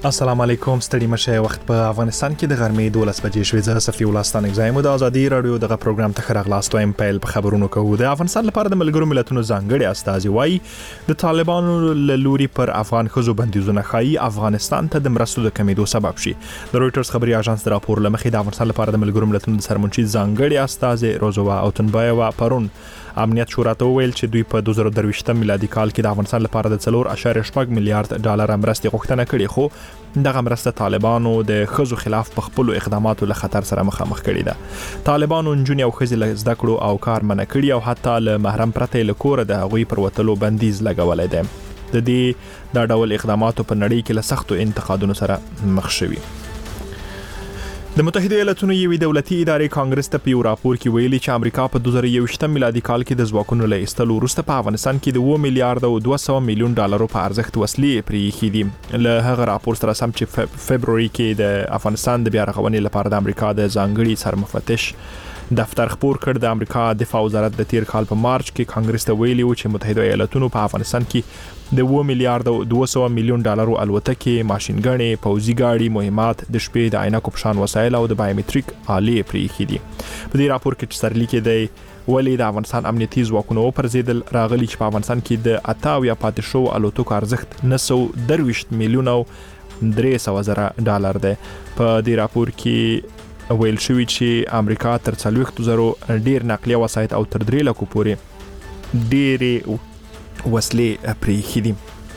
السلام علیکم، ستړي مشه. وخت په افغانستان کې د غرمې 12 بجې شوې. زه صفي الله ستانه زایم د ازادي رادیو دغه پروګرام ته خراغلاست وایم. پیل په خبرونو کوو. د افغانستان لپاره د ملګرو ملتونو ځانګړي استازي وایي د طالبانو له لوري پر افغان خزو بندیزونه خایي افغانستان ته د مرستو د کمیدو سبب شي. د رويټرز خبري اژانس د راپور لمخې د افغانستان لپاره د ملګرو ملتونو د سرمنشي ځانګړي استازي روزوا اوتنبایوا پرون امنیت شورا ته ویل چې دوی په 2023 میلادي کال کې د افغانستان لپاره د 4.8 میلیارډ ډالر مرستې غوښتنه کړې، خو دغه مرسته طالبانو د خزو خلاف په خپل اقداماتو له خطر سره مخامخ کړي ده. طالبانو نجونې او خزې له زده کړو او کار منع کړي او حتی له محرم پرته له کور د هغوی پر وتلو بندیز لګولای دی. د دې دا ډول اقداماتو په نړۍ کې له سختو انتقادونو سره مخ شوي. د متحده ایالاتونو یوې دولتي ادارې کانګرس ته په یو راپور کې ویلي چې امریکا په 2021 میلادي کال کې د ځواکونو له ایستلو وروسته په افغانستان کې د 2 میلیارډ او 200 میلیون ډالرو په ارزښت وسلې پرېښې دي. له هغه راپور سره سم چې فبروري کې د افغانستان د بیا رغونې لپاره د امریکا د ځانګړي سرمفتش دفتر خبر کړ. د امریکا دفاع وزارت د تیر کال په مارچ کې کانګرس ته ویلي و چې متحده ایالاتونو په افغانستان کې د 2 میلیارډ او 200 میلیون ډالرو الوتکې، ماشينګڼې، پوځي گاډي، مهمات، د شپې د عینکو پشان وسایل او د بایومټریک آلې پرېښې دي. په دې راپور کې چې سرلیک دی ولې د افغانستان امنیتي ځواکونو پر ضد راغلي چې په افغانستان کې د 88 پاتې شو الوتکو ارزښت 930 میلیون او 300 زره ډالر دی. په دې راپور کې ویل شوی چې امریکا تر 40,000 ډیر نقلیه وسایط او تر 3 لکو پورې ډېرې وسلې پرېښې دي.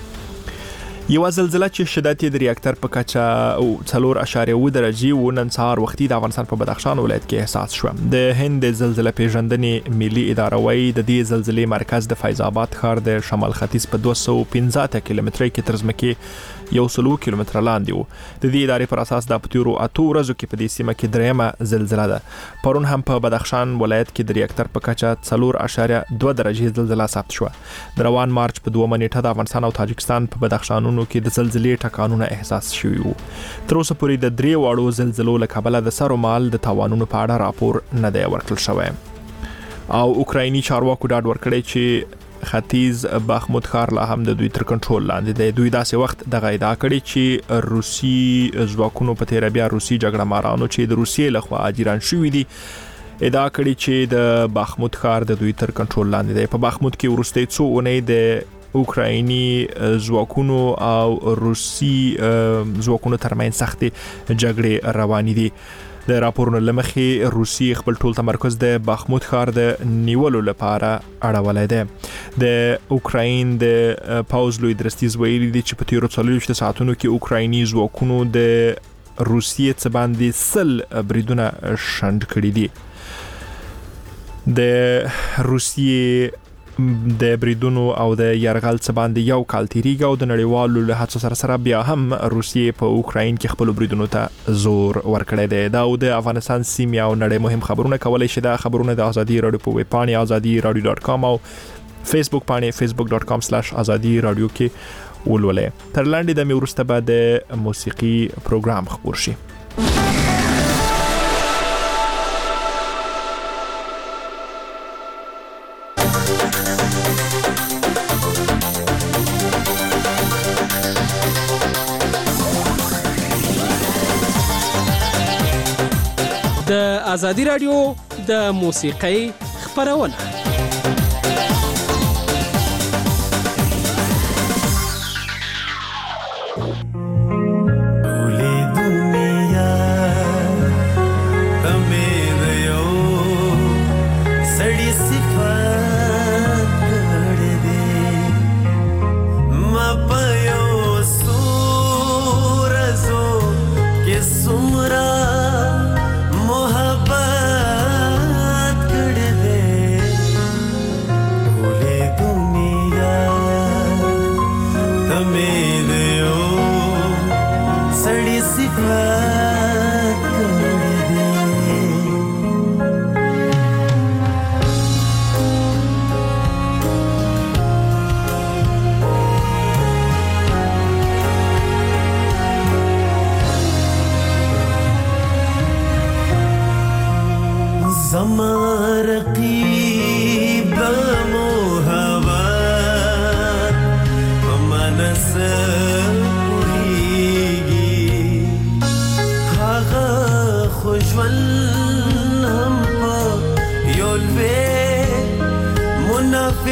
یو زلزله چې شدت یې د ریاکټر په کچه 4.7 درجې و نن سهار وختي د افغانستان په بدخشان ولایت کې احساس شو. د هند زلزله پیژندنې ملي اداره وايي د دې زلزلې مرکز د فیض آباد ښار د شمال ختیځ په 215 کیلومترۍ کې تر ځمکې 100 کیلومتره لاندې و. د دې ادارې پر اساس د پتیرو 8 ورځو کې په دې سیمه کې دریمه زلزله ده. پرون هم په بدخشان ولایت کې د ریاکټر په کچه 4.2 درجې زلزله ثبت شو. د روان مارچ په 2 نیټه د افغانستان او تاجکستان په بدخشانونو کې د زلزلې ټکانونه احساس شوي وو. تر اوسه پورې د 3 وړو زلزلو له کبله د سر او مال د تاوانونو په اړه راپور نه دی ورکړل شوی. او اوکرایني چارواکو ډاډ ورکړی چې ختیځ بخمود ښار لا هم د دوی تر کنټرول لاندې دی. دوی داسې وخت دغه ادعا کړې چې روسي ځواکونو په تیر بیا روسي جګړه مارانو چې د روسیې لخوا اجیران شوي دي ادعا کړې چې د بخمود ښار د دوی تر کنټرول لاندې دی. په بخمود کې وروستي 2 اونۍ د اوکرایني ځواکونو او روسي ځواکونو ترمنځ سختې جګړې روانې دي. د راپورونو لمخې روسي خپل ټول تمرکز د بخمود ښار د نیولو لپاره اړولای دی. د اوکراین د پاوز لوی درستیز ویلي دي چې په تیرو 24 ساعتونو کې اوکرایني ځواکونو د روسیې څخه باندې 100 بریدونه شنډ کړي دي. د روسیې د بریدونو او د یرغل څخه باندې یو کال تیریږي او د نړیوالو له هڅو سره بیا هم روسیې په اوکراین کې خپل بریدونو ته زور ورکړی دی. دا د افغانستان سیمې او نړۍ مهم خبرونه کولای شي. دا خبرونه د ازادي رادیو په ویب پاڼې azadiradio.com او فیسبوک پاڼې facebook.com/azadi radio کې ولولئ. تر لاندې د وروسته بعد د موسیقي پروګرام خبر شي. د ازادي رادیو د موسیقۍ خبرونه.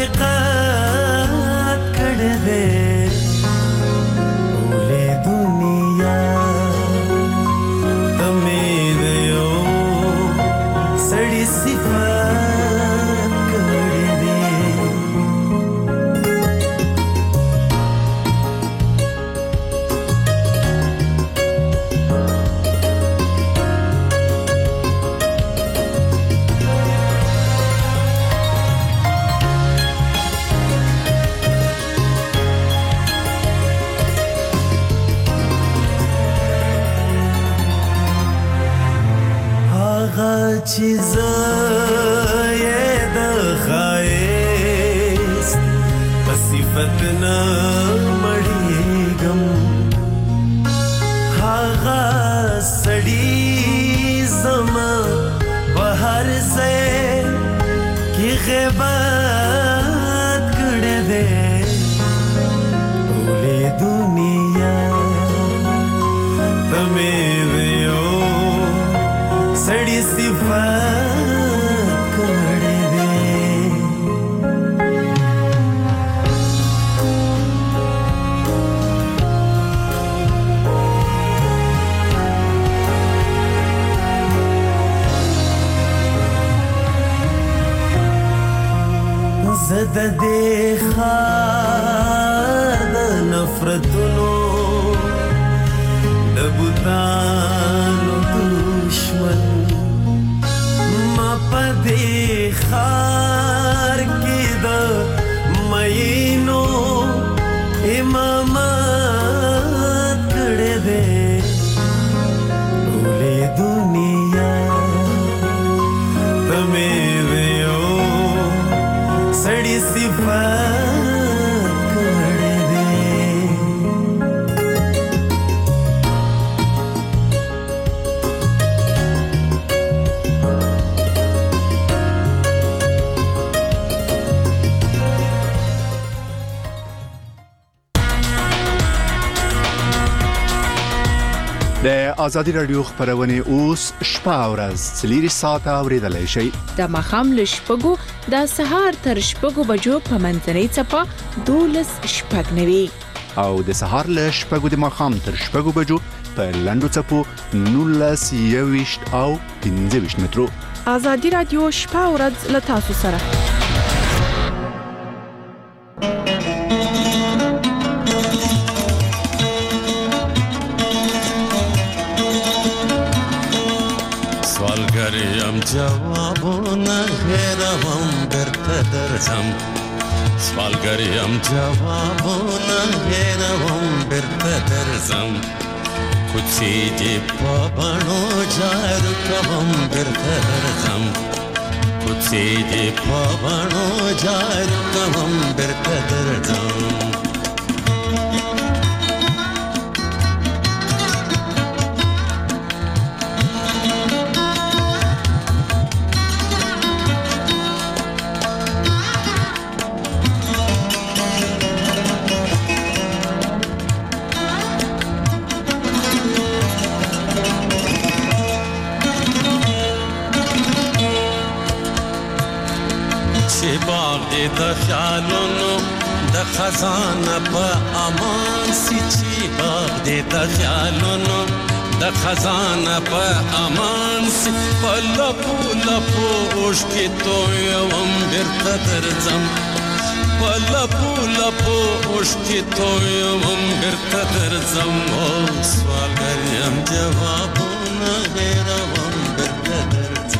حقیقت کړه دې ولې دنیا تمې دې یو سړی صفات کړه دې چې زه یې د ښایست په صفت نه مړېږم هغه سړي زما په هر ځای کې غیبت کړی دی ټولې دنیا ته مې ویو سړی صفات کړی دی زه د دې ښار د نفرتونو د بوتانو دشمن ما په دې ښار کې د مینو امامت کړی دی ټولې دنیا ته مې ویو سړی صفات کړی دی د ازادي رادیو خبرونه اوس شپه او ورځ 3 ساعته اوریدلای شئ د ماښام له شپږو د سهار تر شپږو بجو په منځنۍ څپه 12:09 او د سهار له شپږو د ماښام تر شپږو بجو په لنډو څپو 19:20 او 15 مترو. ازادي رادیو شپه او ورځ له تاسو سره. سوالګریم جوابونه هېروم بیرته درځم سوالګریم جوابونه هېروم بیرته درځم کوڅې دې په بڼو جارو کوم بیرته درځم کوڅې دې په بڼو جارو کوم بیرته درځم د خیالونو د خزانه په امان سي چې باغ دې د خیالونو د خزانه په امان سي په لپو لپو اوښکې تویوم بیرته درځم په لپو لپو اوښکې تویوم بیرته درځم او سوالګر یم جوابونه هېروم بیرته درځم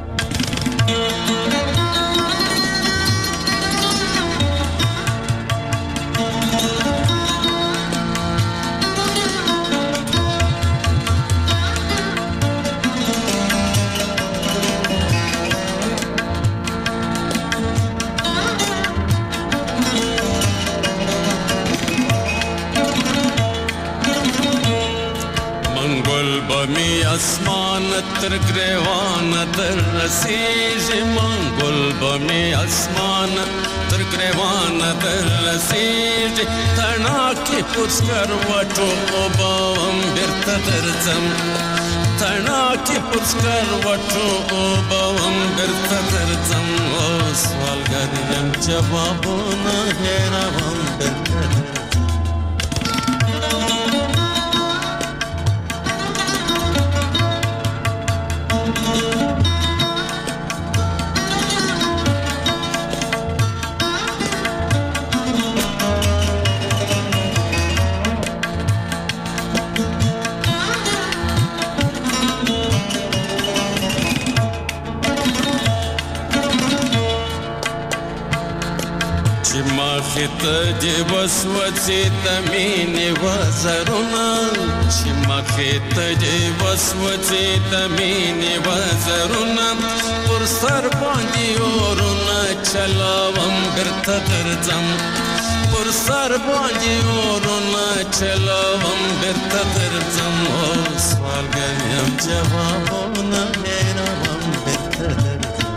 بمی اسمان تر گریوان در رسیږي منګل بمی اسمان تر گریوان در رسیږي تنا کې پوسکر وټو وبم بیرته درځم تنا کې پوسکر وټو وبم بیرته درځم او سوالګر یم جوابونه هېروم درته ته دې وسوځې د مینې وزرونه چې مخې ته دې وسوځې د مینې وزرونه پر سر باندې اورونه چلاوم بیرته درځم پر سر باندې اورونه چلاوم بیرته درځم سوالګر یم جوابونه هېروم بیرته درځم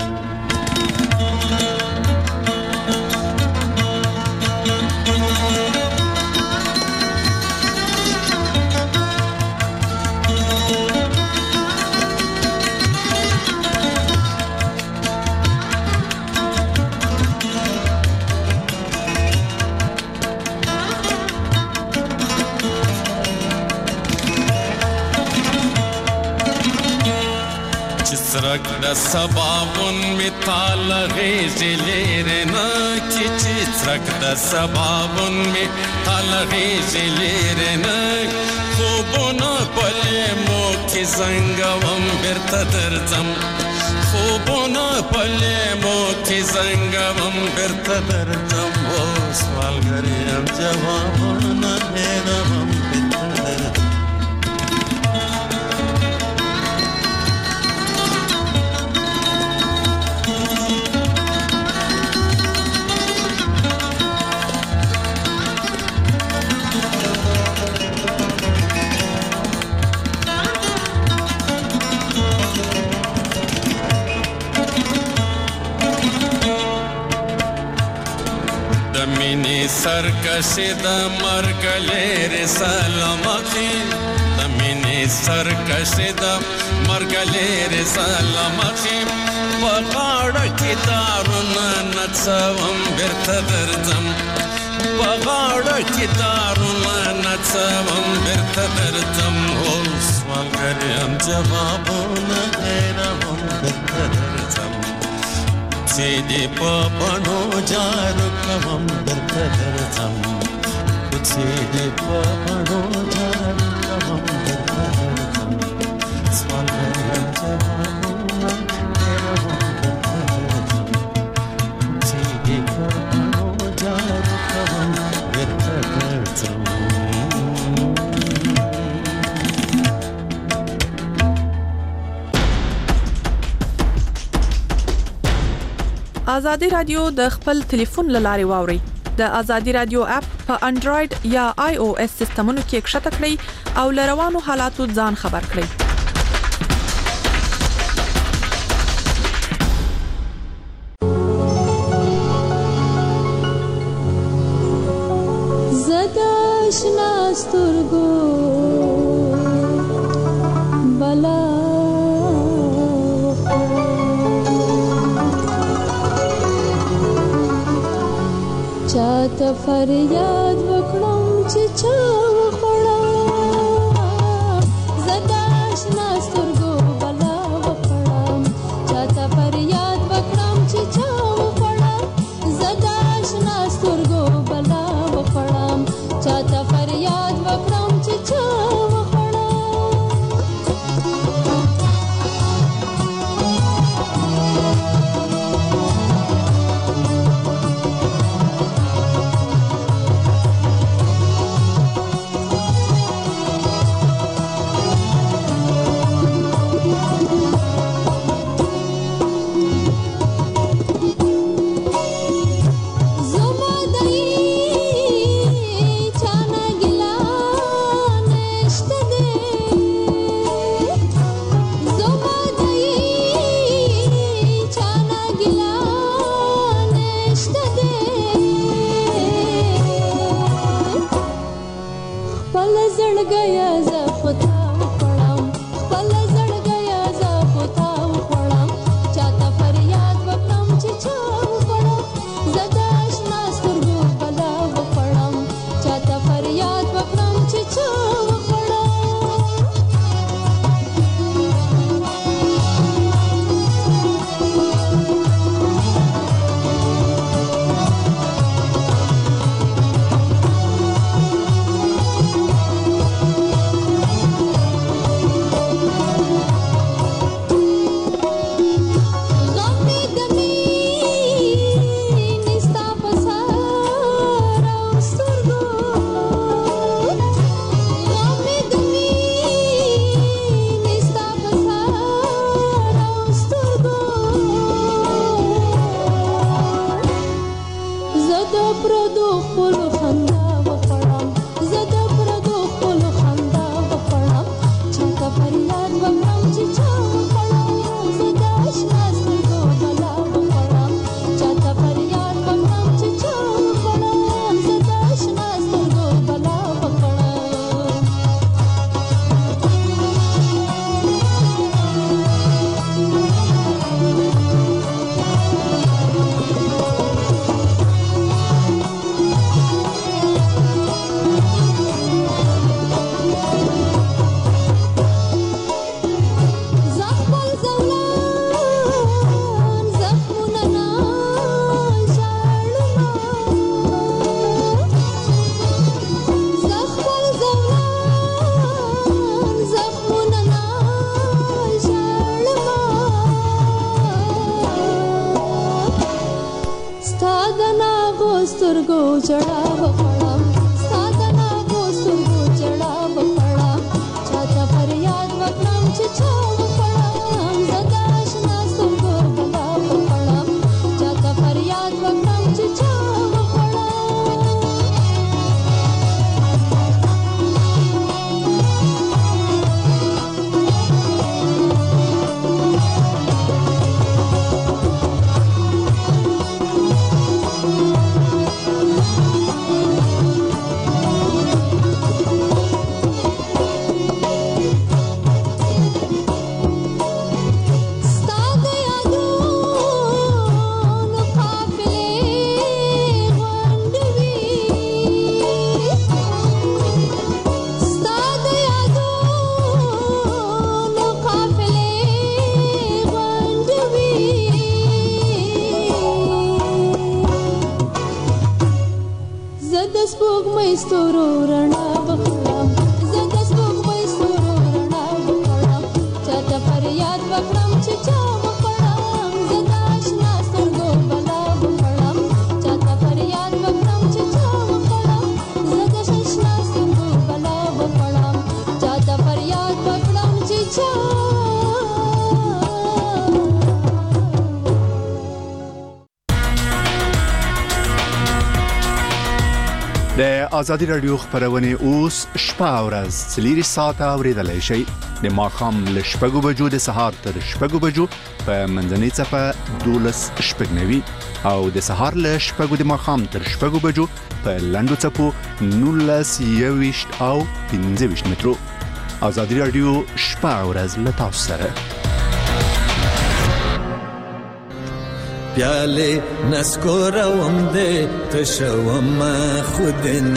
سرک د سبابون می تال غیزی لیرنا چی سرک د سبابون می تال غیزی لیرنا خوبونا پلی مو کی زنگوم بیرته درځم خوبونا پلی مو کی زنگوم بیرته درځم سوالګر یم جوابونه هېروم بیرته درځم سرکشی د مرګ لري سلامتی د مینې سرکشی د مرګ لري سلامتی په غاړه کې دارونه نڅوم بیرته درځم په غاړه کې دارونه نڅوم بیرته درځم سوالګر یم جوابونه هېروم بیرته درځم چې دې په بڼو جارو کوم درته درځم چې دې په بڼو جارو کوم درته درځم سوالګر یم جوابونه هېروم درته درځم چې دې په بڼو جارو کوم درته درځم آزادی رادیو د خپل ټلیفون لارې واوري د آزادی رادیو اپ په انډراید یا آی او اس سیستمونو کې ښکته کړئ او لروانو حالاتو ځان خبر کړئ زدا شناسترګو بلا چاته فریاد وکړم چې چا وخړم زدا شنا سترګو بلا وخړم چاته فریاد وکړم چې چا وخړم زدا شنا سترګو بلا وخړم چاته فریاد وکړم چې چا چاته فریاد وکړم چې چا سترګو جړا وکړم سادنا کو سترګو جړا وکړم چاته فریاد وکړم چې چا وکړم زدا آشنا سترګو بلا وکړم چاته فریاد وکړم چې چا ستورو رڼا وکړم زه د سپوږمۍ ستورو رڼا وکړم چاته فریاد وکړم چې چا وکړم زه د آشنا سترګو بلا وکړم چاته فریاد وکړم چې چا وکړم زه د آشنا سترګو بلا وکړم چاته فریاد وکړم چې چا د ازادي رادیو خبرونه اوس شپه او ورځ 4 ساعته اوریدلای شئ د ماښام له 6 بجو د سهار تر 6 بجو په منځنۍ صفه 12:09 او د سهار له 6 د ماښام تر 6 بجو په لنډو صفو 19:20 او 15 مترو. ازادي رادیو شپه او ورځ له تاسو سره. پیاله نسکورم ده تشوم خودن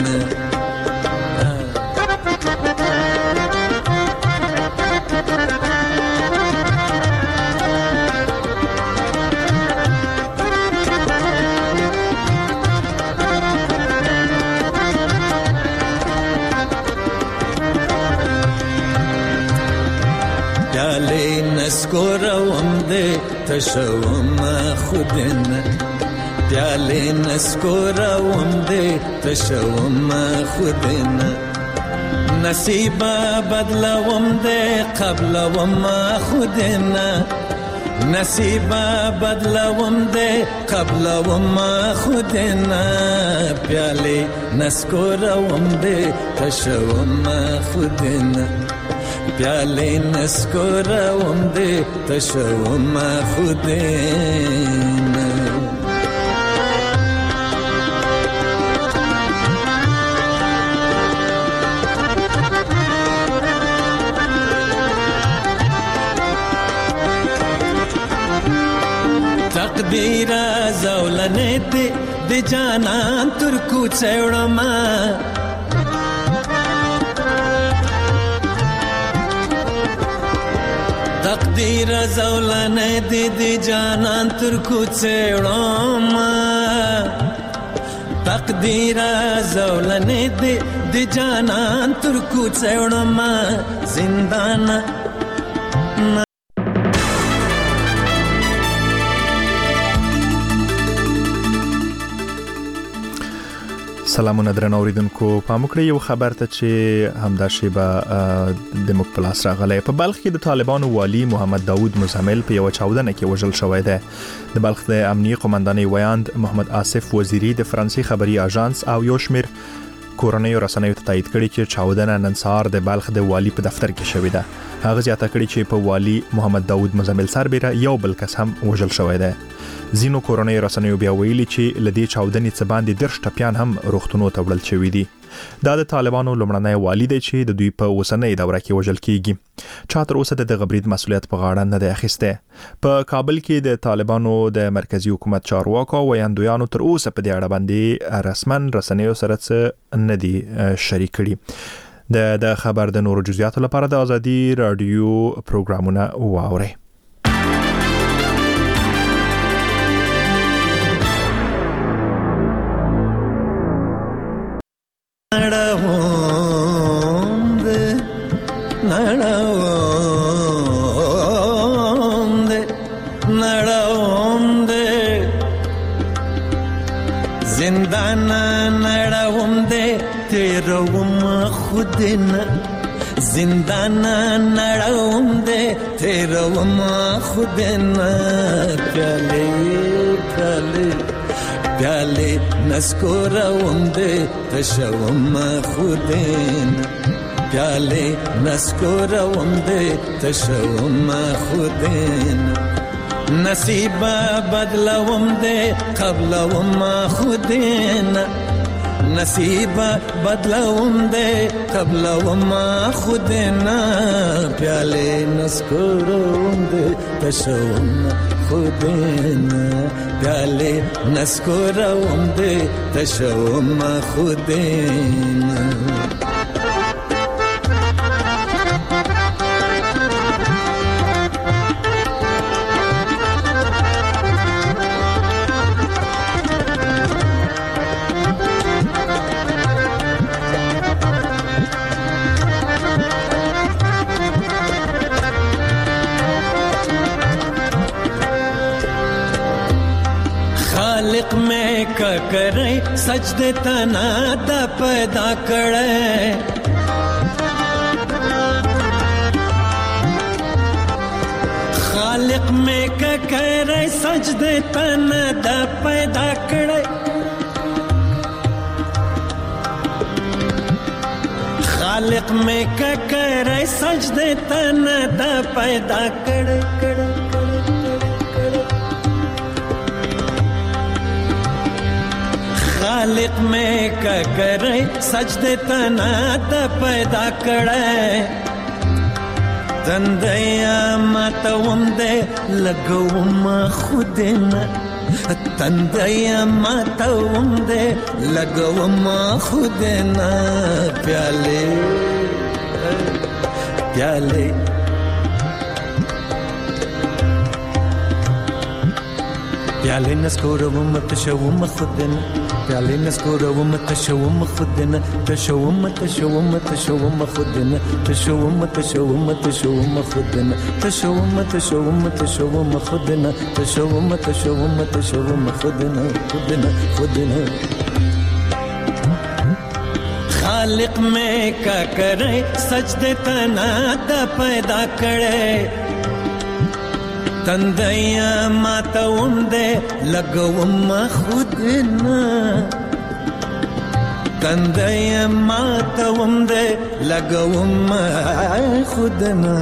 پیاله نسکورم ده تشوم خودن پیاله نسکورم ده تشوم خودن نصیب بدلوم ده قبلوم خودن نصیب بدلوم ده قبلوم خودن پیاله نسکورم ده تشوم خودن پیاله نسکورم ده تشوم خودن تقدیر زولنه ده جانان ترکو چوڑما تقدیر زولنه دی جانان ترکو چوڑما تقدیر زولنه دی جانان ترکو چوڑما زندان سلامونه درنو اوریدونکو پاموکړی یو خبر ته چې همدا شیبه د مقبلاس راغلی په بلخ کې د طالبانو والی محمد داوود مزمل په یو چاودنه کې وژل شوی دی د بلخ د امنیي قومندانۍ ویاند محمد آصف وزیری د فرانسې خبري اژانس او یو شمیر کورنیو رسنیو ته تایید کړي چې چاودنه نن سهار د بلخ د والی په دفتر کې شوې ده هغه زیاته کړي چې په والی محمد داوود مزمل سربېره یو بل کس هم وژل شوی دی زینو کورنیو رسنیو بیا ویلي چې لدې چاودنې څخه باندې 10 ټپيان هم روغتونو ته وړل شوی دي دا د طالبانو لومړنی والی دی چې د دوی په اوسنۍ دوره کې وژل کیږي چا تر اوسه د غبرید مسولیت په غاړه نه دی اخیسته په کابل کې د طالبانو د مرکزی حکومت چارواکو ویاندویانو تر اوسه په دې اړه باندې رسمن رسنیو سره څه نه دي شریک کړي د خبر د نورو جزئیاتو لپاره د ازادي رادیو پروګرامونه واورئ زندان نړوم دې تیروم خودنا زندان نړوم دې تیروم خودنا پیاله پیاله پیاله نسکوروم دې تشوم خودنا پیاله نسکوروم دې تشوم خودنا نصیب بدلوم دې قبلوم خودنا نصیب بدلوم دې قبلوم خودنا پیاله نسکوروم دې تشوم خودنا پیاله نسکوروم دې تشوم خودنا خالق میں کا کرے سجدے تنا دا پیدا کرے خالق میں کا کرے سجدے تنا دا پیدا کرے خالق میں کا کرے سجدے تنا دا پیدا کرے خالق میں کا کرے سجدے تنا دا پیدا کرے تندیا ماتوم دے لگوم خودنا تندیا ماتوم دے لگوم خودنا پیالے پیالے پیالے نسکوروم تشوم خودنا پیالے نسکوروم تشوم خودنا تشوم تشوم تشوم خودنا تشوم تشوم تشوم خودنا تشوم تشوم تشوم خودنا تشوم تشوم تشوم خودنا خودنا خودنا خالق میں کا کرے سجدے تنا دا پیدا کرے تندیا ماتوم دے لگوم خودنا تندیا ماتوم دے لگوم خودنا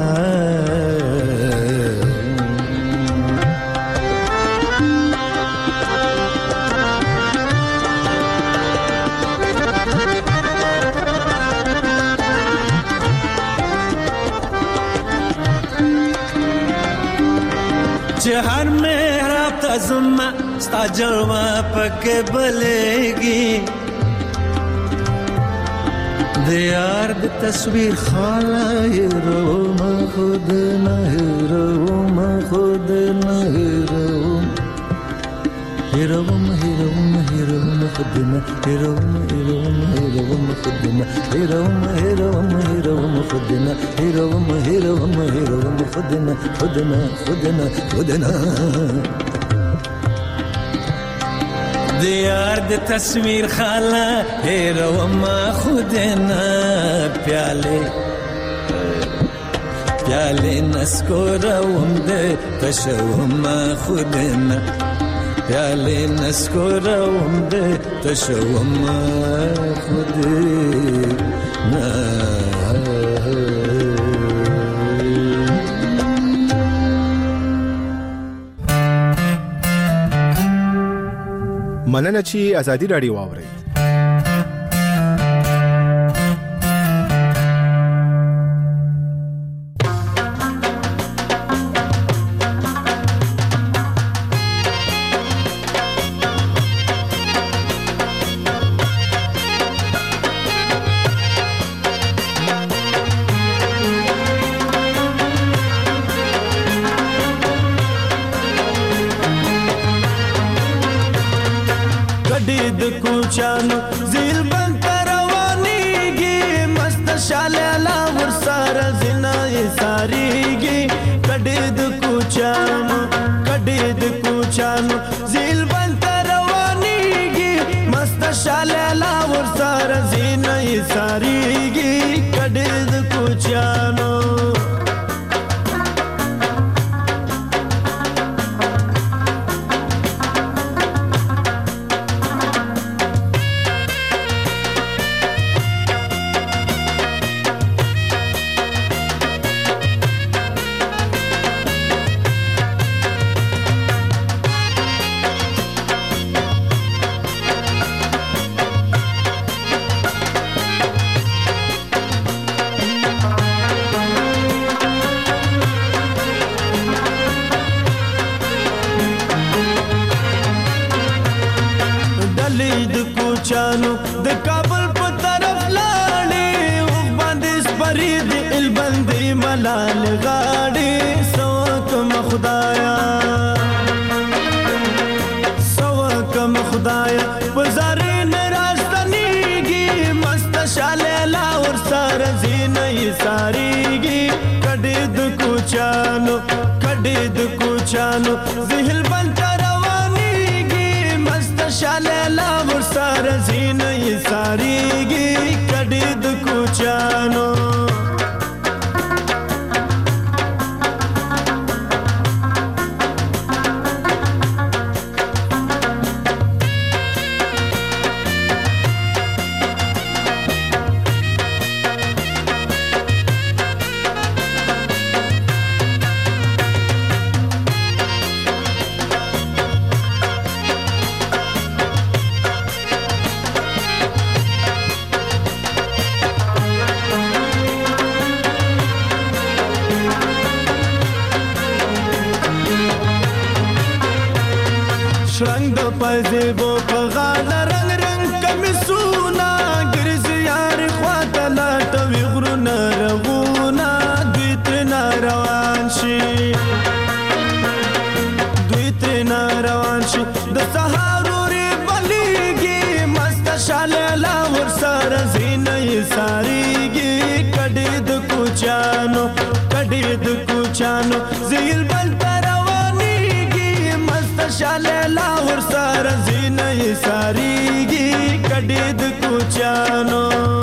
हर मेरा तज़ुम्मा स्ता जलवा पके बलेगी दियार दी तस्वीर खाला हीरो मैं खुद न हीरो मैं खुद न हीरो हीरो हीरो हीरो खुद न हीरो हीरो हीरो खुद न हीरो हीरो हीरो खुद न हीरो हीरो हीरो खुद न खुद न खुद न खुद न दियार दी तस्वीर खाला हीरो मा खुद न प्याले प्याले नस्कोरोम दे तशवम खुद न प्याले नस्कोरोम दे तशवम खुद न مننه چې ازادي رادیو واوري کوچانو زیل بند روانیږي مست شاله ورسره زنای ساریږي کډې د کوچانو زیل بند روانیږي سره زینه ساریږي کډې د کوچانو کوچانو د کابل په طرف لاړې او باندې سپرید ال باندې ملال غاړې سوکم خدایا بازارې نراستنیږي مست شاله لا ور سره زینې ساریږي کډې د کوچانو زهل بند روانيږي مست شاله لا ور سره زینې ساریږي کډې د کوچانو شرنګ د پایزیبو په غاړه رنگ رنگ کمیسونه ګرځي یار خواته لاټوي غرونه رغونه دوی ترې روان شي د سهار ورې بلیږي مست شاله لا ور سره زینې ساریږي کډې د کوچانو زیل بل شاله لا ور سره زینې ساریږي کډې د کوچانو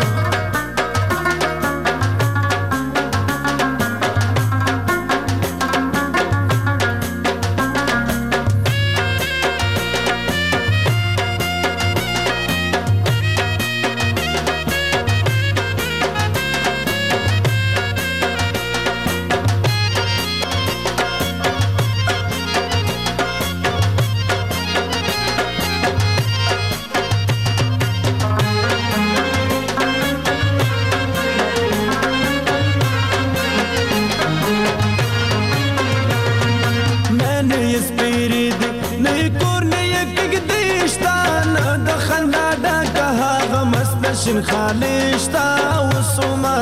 شن خالشتا وسوما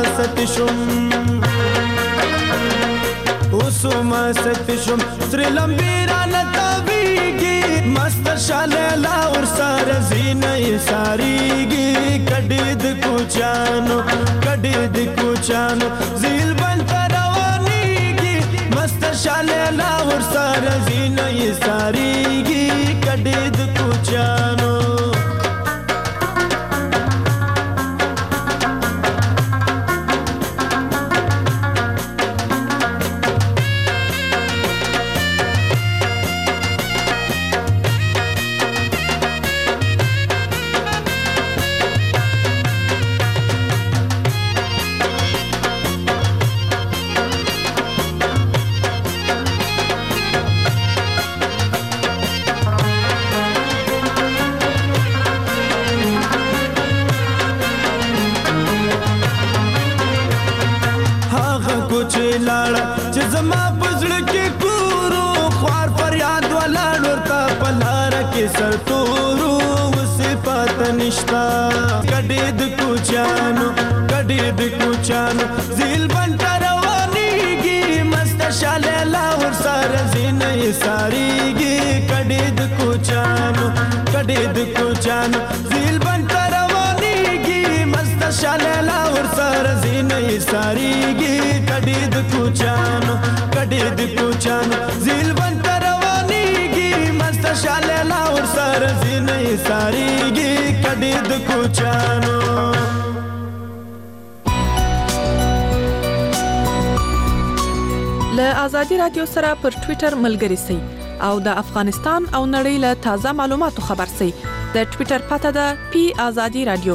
ستشم سر لمبیرا نتاویگی مست شاله لا ور سره زینې ساریږي کډې د کوچانو زیل بند روانيږي مست شاله لا ور سره زینې ساریږي کډې د کوچانو چې زما پزړه کې کورو خوار فریاد ولاړ ورته پلار کې سرتورو صفات نشتا کډې د کوچانو زیل بند روانيږي مست شاله لا ور سره زینې ساریږي کډې د کوچانو زیل بند روانيږي مست شاله لا ور سره زینې ساریږي کډې د کوچانو زیل بند روانيږي مست شاله لا ور سره زینې ساریږي کډې د کوچانو ازادي رادیو سره پر ټوئیټر ملګري سئ او د افغانستان او نړۍ له تازه معلوماتو خبر سئ. د ټوئیټر پته ده پی ازادي رادیو.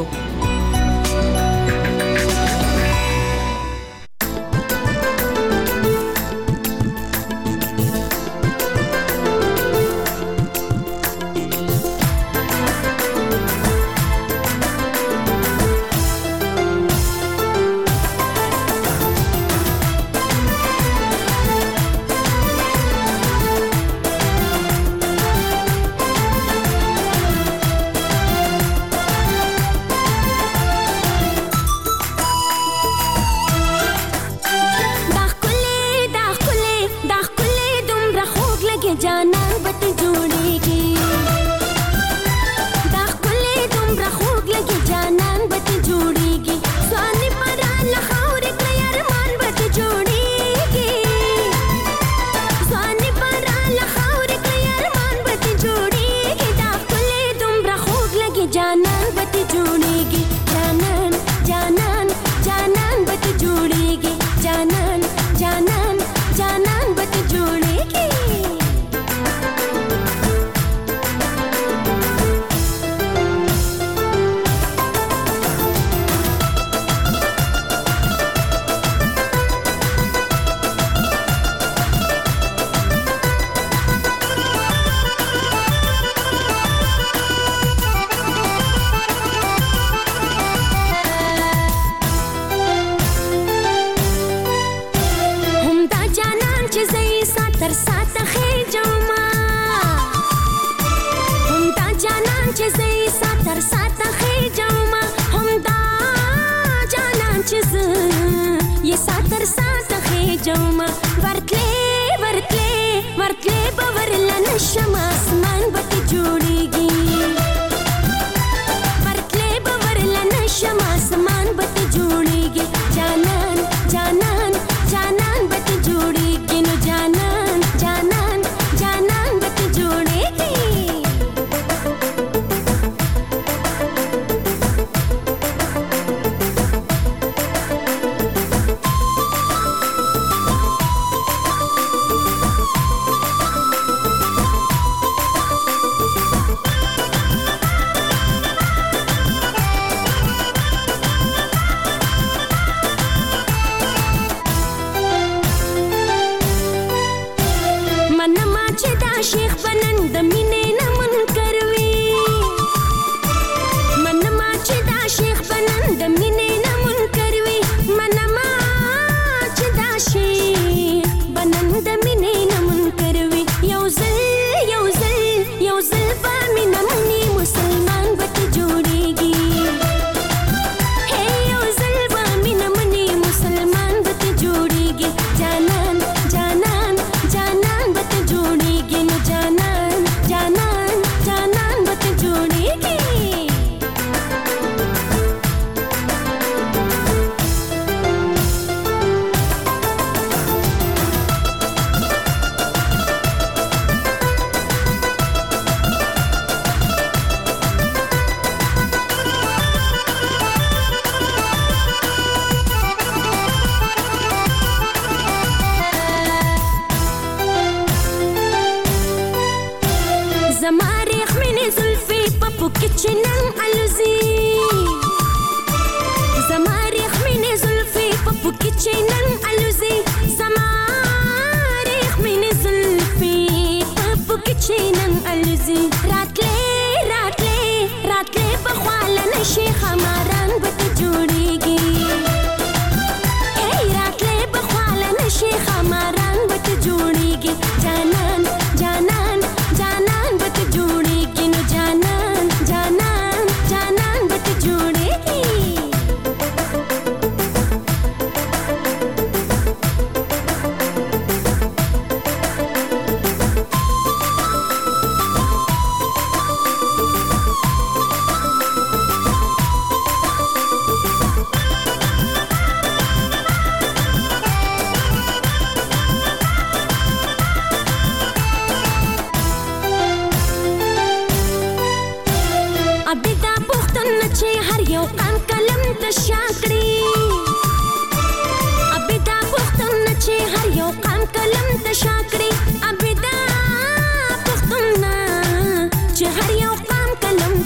قلم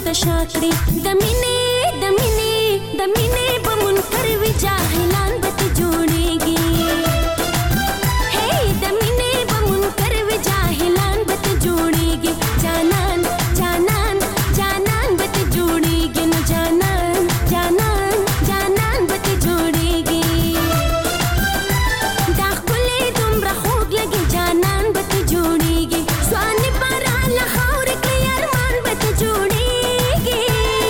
تشا کړي د مینې په منکر وی جاهلان به ته جوړېږي د مینې په منکر وی جاهلان به ته جوړېږي جانان به ته جوړېږي نو جانان به ته جوړېږي دا ښکلې دومره خوږ لګي جانان به ته جوړېږي ځواني بارا له خاورې کړي ارمان به ته جوړېږي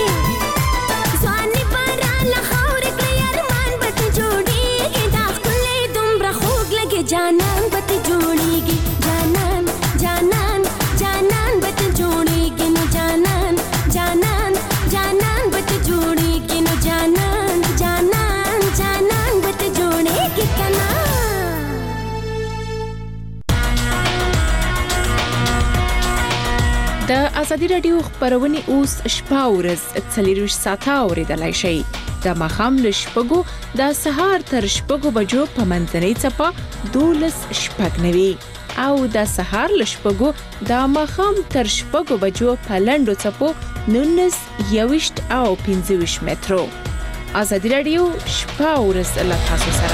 ځواني بارا له خاورې کړي ارمان به ته جوړېږي دا ښکلې دومره خوږ لګي جانان به ته جوړېږي جانان به ته جوړېږي نو جانان به ته جوړېږي نو جانان به ته جوړېږي کنه د ازادي رادیو خبرونه اوس شپه ورځ 24 ساعته اوریدلای شئ د ماښام له شپږو د سهار تر شپږو بجو په منځنۍ څپه 12:09 او د سهار له شپږو د ماښام تر شپږو بجو په لنډو څپو 19:20 او 25 مترو. ازادي رادیو شپه ورځ له تاسو سره.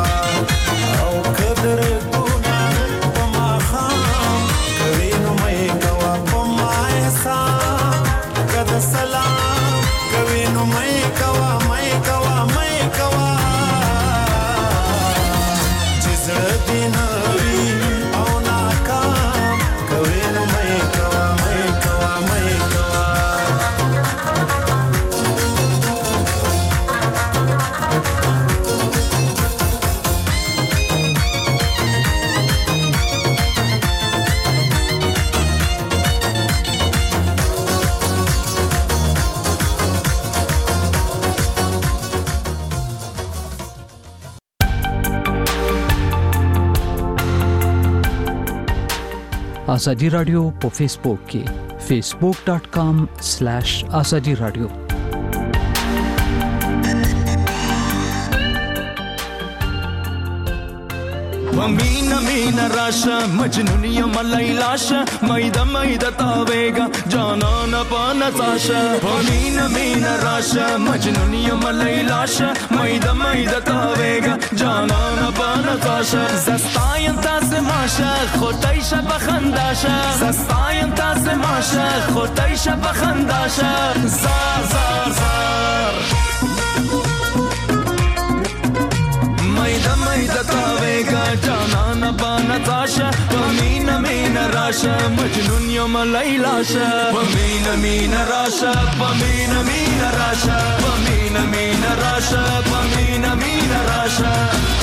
او قدر دونه په ماښام کوي نو مې ازادي رادیو په فیسبوک کې facebook.com/azadi radio Mina mina rasha majnun yam laylasha maida maida tavega jana na pana sasha mina mina rasha majnun yam laylasha maida maida tavega jana na pana sasha zastayan tas masha khotaisha bakhandasha zastayan tas masha khotaisha bakhandasha zar zar zar maida tavega jana na bana tasha pamina mina rasha majnun yom laylasha pamina mina rasha pamina mina rasha pamina mina rasha pamina mina rasha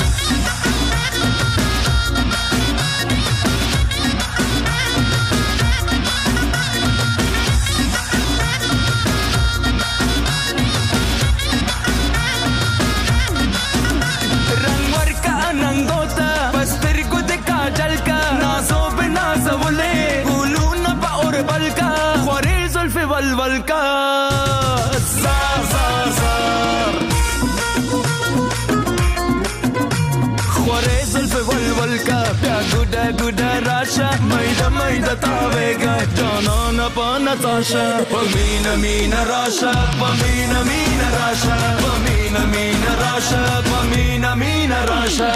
والکا زار زار زار خوره زلف والکا بیا گودا گودا راشا میدا میدا تاویگا جانانا پانا تاشا پمینا مینا راشا پمینا مینا راشا پمینا مینا راشا پمینا مینا راشا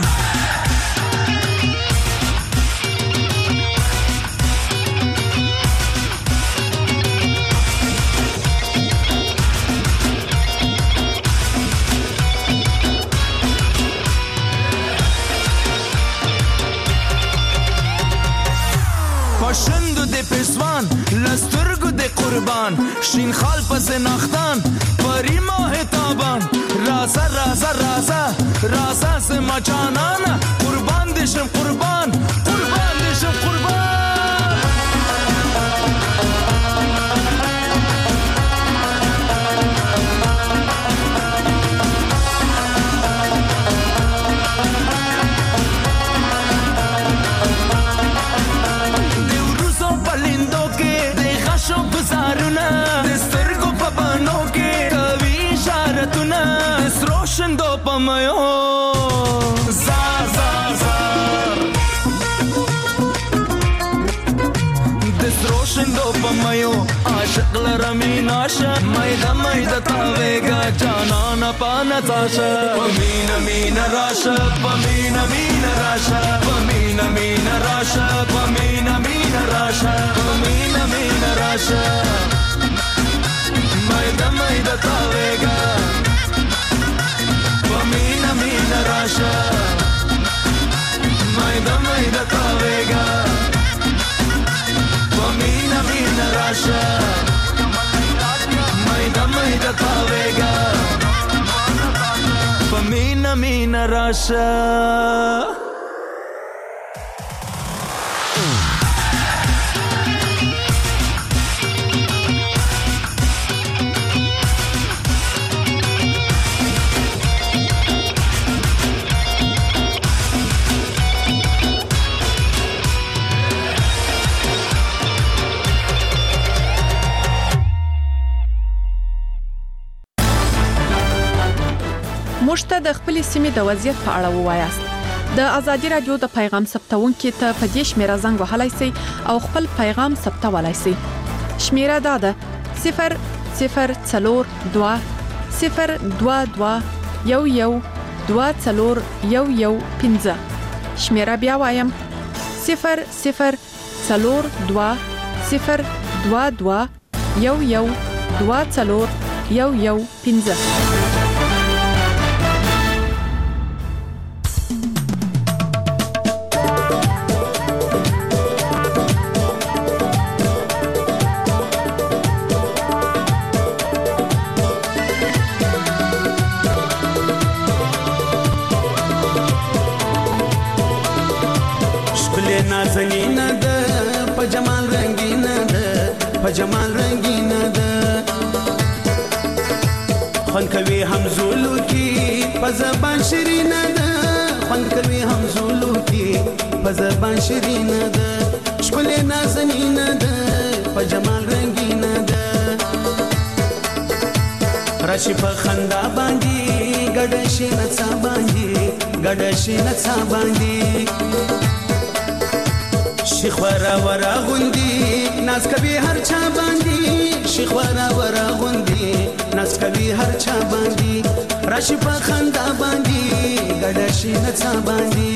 پاشندو دی پسوان لسترگو دی قربان شین خال پس نختان پری ماه تابان راسا راسا راسا راسا سے مچانانا قربان دیشم قربان قربان دیشم قربان Shendo pamayo zar zar zar desroshendo pamayo aashq la ramina sha maida maida tavega janana pana tasha pamina mina rasha pamina mina rasha pamina mina rasha pamina mina rasha pamina mina rasha maida maida tavega pamina mina rasha maida maida tavega pamina mina rasha maida maida tavega pamina mina rasha موږ ته د خپل سیمې د وضعیت په اړه ووایاست. د ازادي رادیو د پیغام ثبتونکو ته په دې شمیره زنګ وهلای شئ او خپل پیغام ثبتولای شئ. شمیره دا ده 0042 022 112415. شمیره بیا وایم 0042 022 112415. نازنینه ده په جمال رنگینه ده په جمال رنگینه ده خوان کوي همزولو کی په زبان شیرینه ده خوان کوي همزولو کی په زبان شیرینه ده ښکلې نازنینه ده په جمال رنګینه ده راشي په خندا باندې ګډه شي نڅا باندې ګډه شي نڅا باندې شیخ ورا ورا غوندي ناز کوي هر چا باندې شیخ ورا ورا غوندي ناز کوي هر چا باندې راشي په خندا باندې ګډه شي نڅا باندې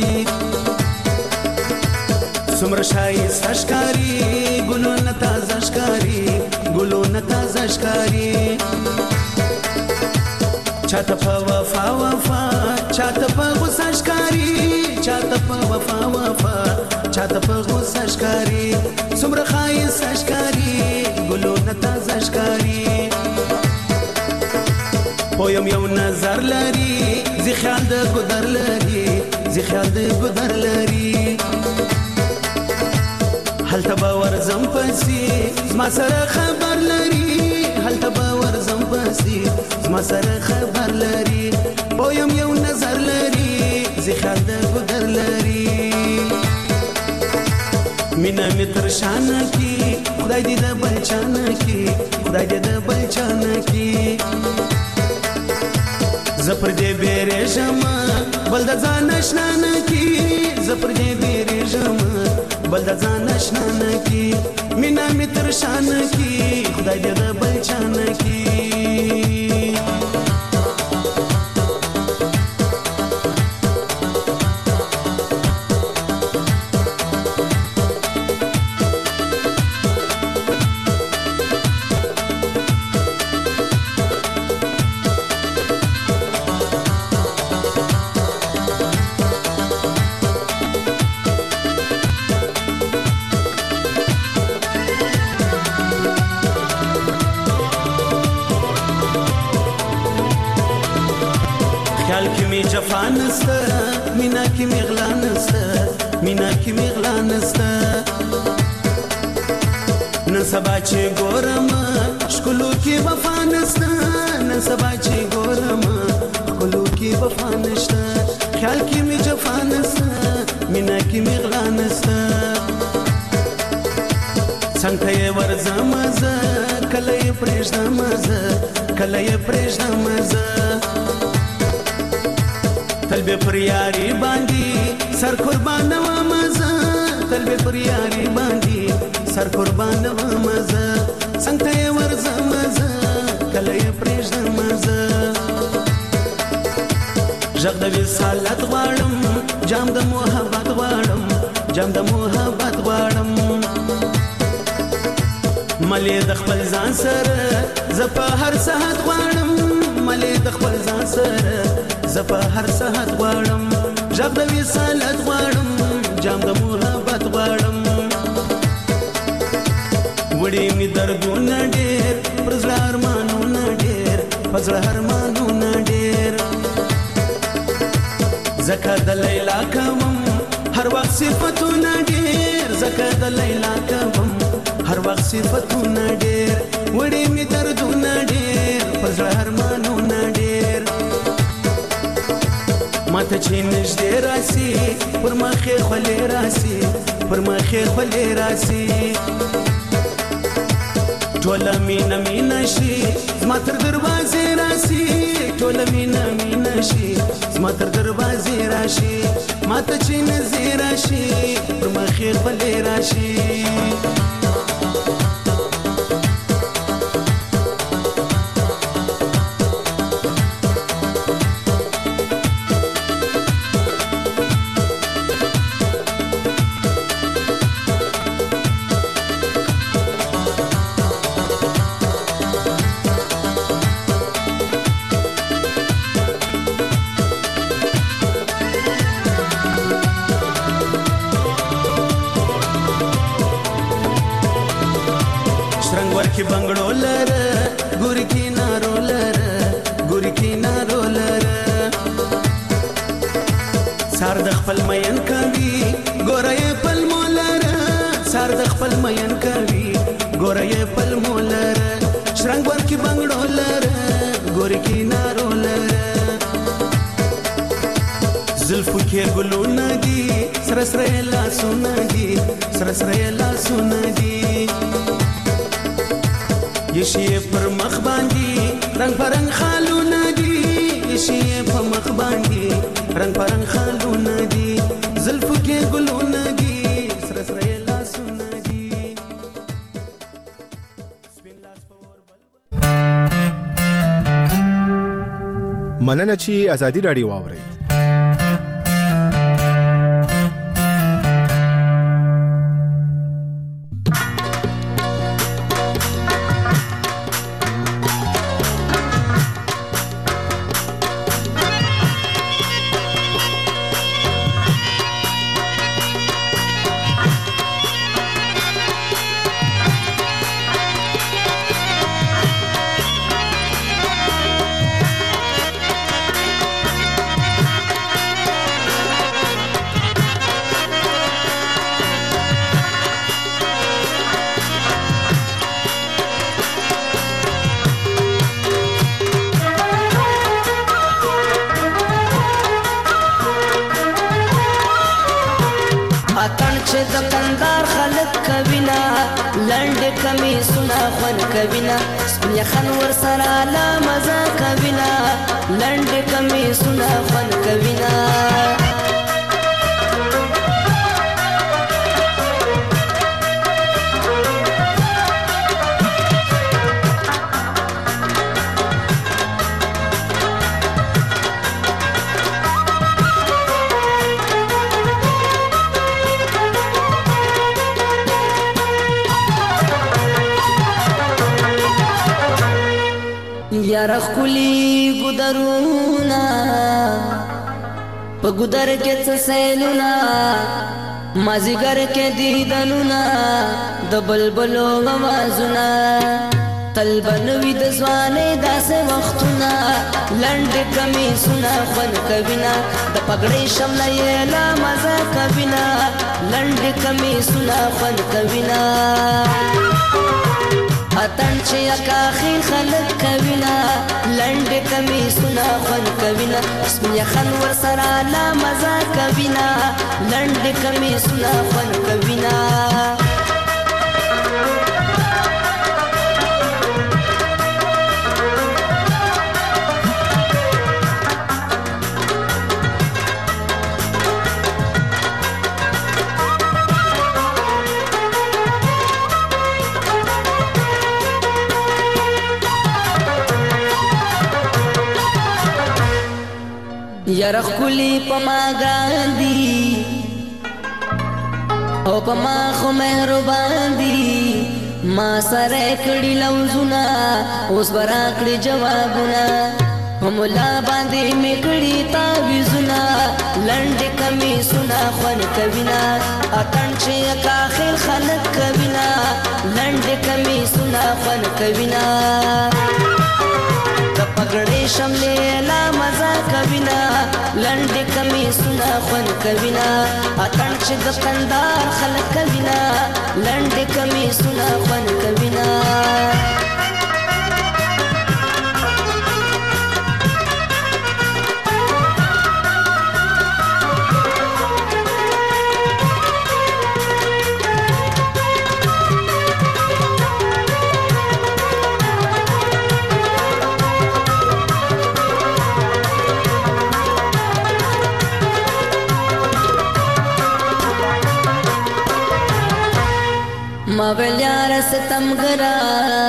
څومره شایسته ښکاري ګلونه تازه ښکاري ګلونه تازه ښکاري چاته په وفا وفا چاته په غوسه ښکاري چاته په وفا وفا چاته په غوسه ښکاري څومره ښایسته ښکاري ګلونه تازه ښکاري پویم یو نظر لري زی خیال د ګودر لري زی خیال د ګودر لري هلته به ورځم پسې زما سره خبر لري هلته به ورځم پسې زما سره خبر لري پویم یو نظر لري زی خیال د ګودر لري مینا می تر شانه کی خدای دې د بل چانه کی خدای دې د بل چانه کی زپر دې بیرېږم بل د ځان آشنا نه کی زپر دې بیرېږم بل د ځان آشنا نه کی مینا می تر شانه کی خدای دې د بل چانه کی خیال کی می جفا نسته مینا کی می غلا نسته مینا کی می غلا نسته نن سبا چې ګورم ښکلو کې وفا نسته نن سبا چې ګورم ښکلو کې وفا نشته خیال کی می جفا نسته مینا کی می غلا نسته څنګه یې ورځم زه کله یې پرېږدم زه کله یې پرېږدم زه تل به پر یاري باندې سر قربان وم زه تل به پر یاري باندې سر قربان وم زه څنګه یې ورځم زه کله یې پرېږدم زه غږ د وصالت غواړم جام د محبت غواړم جام د محبت غواړم ملې د خپل ځان سره زه په هر ساعت غواړم ملې د خپل ځان سره زه په هر ساعت غواړم غږ د وصالت غواړم جام د محبت غواړم وړي مې دردونه ډېر پر زړه ارمانونه ډېر په زړه ارمانونه ډېر ځکه د لیلا کوم هر وخت صفتونه ډېر ځکه د لیلا کوم هر وخت صفتونه ډېر وړي مې دردونه ډېر پر زړه ارمانونه ډېر ماته چې نږدې راسي پر مخې خولې راسي پر مخې خولې راسي ټوله مینه مینه شي زما تر دروازې راسي ټوله مینه مینه شي زما تر دروازې راشي ماته چې نږدې راشي پر مخې خولې راشي की बंगड़ो लर गुर की नारो लर गुर की नारो लर सार د خپل مین کوي ګورې پل مولر سار د خپل مین کوي ګورې پل مولر شرنګ ور کی بنگړو لر ګور کی نارو لر زلفو کې ګلونه دي سره سره لاسونه دي سره سره لاسونه دي یشي پر مخ باندې رنگ پرنګ خالونه دي یشي په مخ باندې رنگ پرنګ خالونه دي زلفو کې ګلونه دي سره سره لاسونه دي مننه چې ازادي رادیو واوري. کوینا سپین خن ور سره لا مزه کوینا لند کمی سنا فن کوینا یار خلی ګدرونا په ګدر کې څه سیلونا مازیګر کې دیدلونا د بلبلو आवाजونه تل بنوي د ځواني داسې وختونه لند کمی سنا خون کوینا د پګړې شمله یې لا مزه کوینا لند کمی سنا خون کوینا اتن چې اکاخي خلک کوینا لند کمی سنا خون کوینا سپین خن ور سره لا مزه کوینا لند کمی سنا خون کوینا یار خلی پما ګاندی او پما خو مهربان دی ما سره کړي لوزونه اوس برا کړي جوابونه هملا باندې میکړي تعویذونه لند کمی سنا خون کوینا اتن چې اکاخل خلک کوینا لند کمی سنا خون کوینا پګړې شملې لا مزه کوینا لند کمی سنا خون کوینا اتن چې د کندار خلک کوینا لند کمی سنا خون کوینا ما بلیار ستم گرا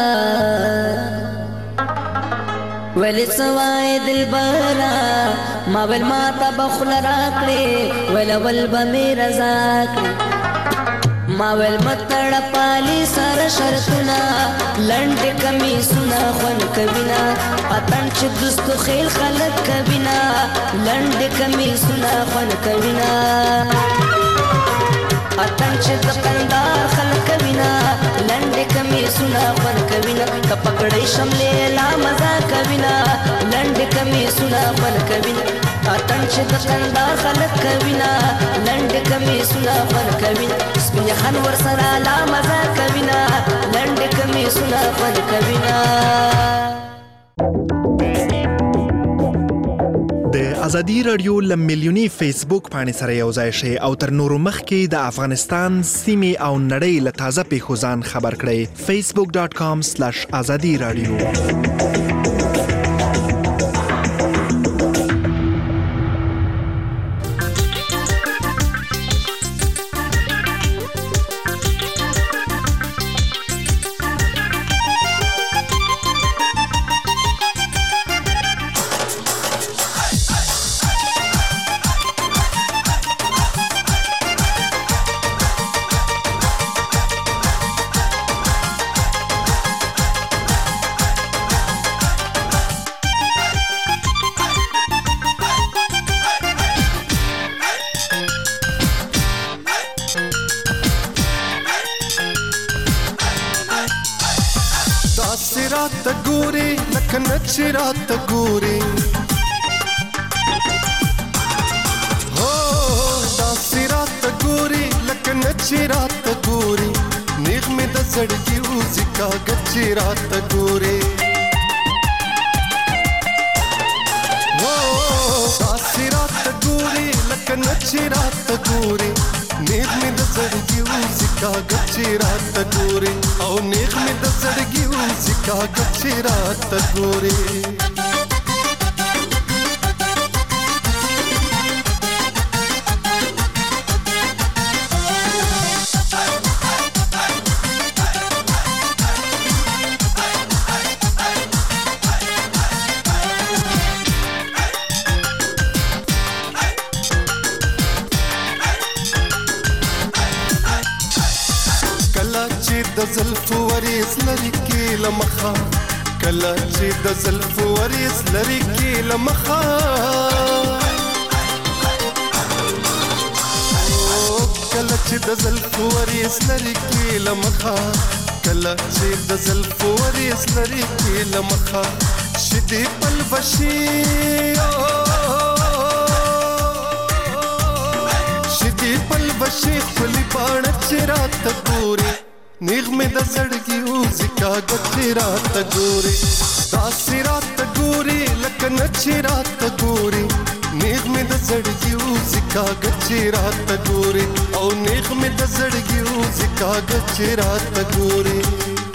ولی سوائے دل برا ما بل ماتا بخل راکڑے ولا ولبا میرا زاکڑے ما بل متڑ پالی سر شرطنا لند کمی سنا خون کبینا اتن چھ دستو خیل خلق کبینا لند کمی سنا خون کبینا اتن چې د کندار خلک کوینا لند کمی سنا خون کوینا کپکړې شملې لا مزه کوینا لند کمی سنا خون کوینا اتن چې د کندار خلک کوینا لند کمی سنا خون کوینا سپین خن ور سره لا مزه کوینا لند کمی سنا خون کوینا د ازادي رادیو لمیلیونی فیسبوک باندې سره یو ځای شي او تر نورو مخکې د افغانستان سیمې او نړۍ له تازه پیښو ځان خبر کړئ. facebook.com/azadi radio. रात गोरी हो दासी रात गोरी लकन अच्छी रात गोरी नीग में दसड़ की उजिका गच्ची रात गोरी हो दासी रात गोरी लकन अच्छी रात गोरी नीग में दसड़ की उजिका गच्ची रात गोरी और नीग में दसड़ की उजिका गच्ची रात गोरी د زلفو وریس لري کې لمخا کله چې د زلفو وریس لري کې لمخا کله چې د زلفو وریس لري کې لمخا کله چې د زلفو وریس لري کې لمخا شدي پلوشي شدي پلوشي خپل باڼ چې رات ګوري نیغ میں د زړګي اوزکا گچی رات ګوري داسې رات ګوري لکه نچی رات ګوري نیغ میں د زړګي اوزکا گچی رات ګوري او نیغ میں د زړګي اوزکا گچی رات ګوري